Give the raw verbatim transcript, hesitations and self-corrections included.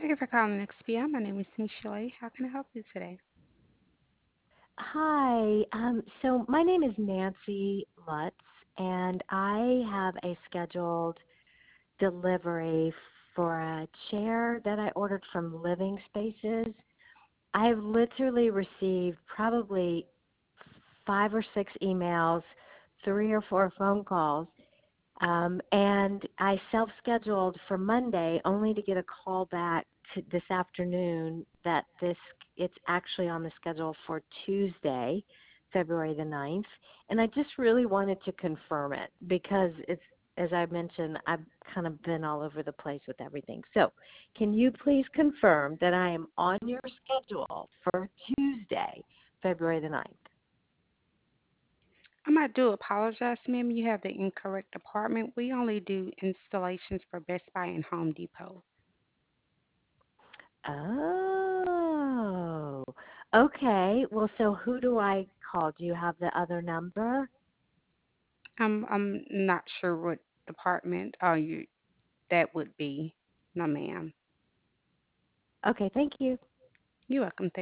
Thank you for calling X P M. My name is Michelle. How can I help you today? Hi. Um, so my name is Nancy Lutz, and I have a scheduled delivery for a chair that I ordered from Living Spaces. I've literally received probably five or six emails, three or four phone calls, um, and I self-scheduled for Monday only to get a call back to this afternoon that this it's actually on the schedule for Tuesday, February the ninth. And I just really wanted to confirm it because it's as I mentioned, I've kind of been all over the place with everything. So, can you please confirm that I am on your schedule for Tuesday, February the ninth? Um, I do apologize, ma'am. You have the incorrect department. We only do installations for Best Buy and Home Depot. Oh, okay. Well, so who do I call? Do you have the other number? I'm I'm not sure what department uh you that would be. No, ma'am. Okay, thank you. You're welcome.